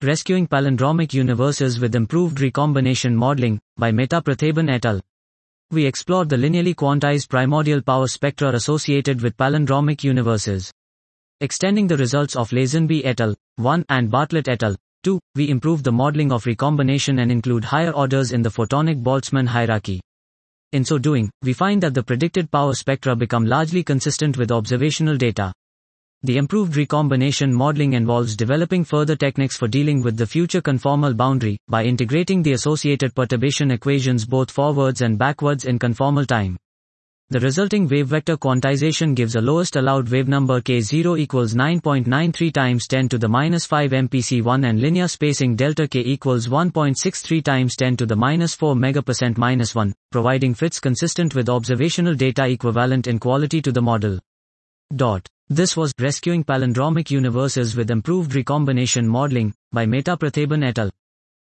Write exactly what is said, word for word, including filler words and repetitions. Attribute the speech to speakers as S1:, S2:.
S1: Rescuing Palindromic Universes with Improved Recombination Modeling, by Mehta Pratibhan et al. We explored the linearly quantized primordial power spectra associated with palindromic universes. Extending the results of Lazenby et al. one and Bartlett et al. two, we improved the modeling of recombination and include higher orders in the photonic Boltzmann hierarchy. In so doing, we find that the predicted power spectra become largely consistent with observational data. The improved recombination modeling involves developing further techniques for dealing with the future conformal boundary, by integrating the associated perturbation equations both forwards and backwards in conformal time. The resulting wave vector quantization gives a lowest allowed wave number K zero equals nine point nine three times ten to the minus five M P C one and linear spacing delta K equals one point six three times ten to the minus four megapercent minus one, providing fits consistent with observational data equivalent in quality to the model. Dot. This was Rescuing Palindromic Universes with Improved Recombination Modeling, by Mehta Pratibhan et al.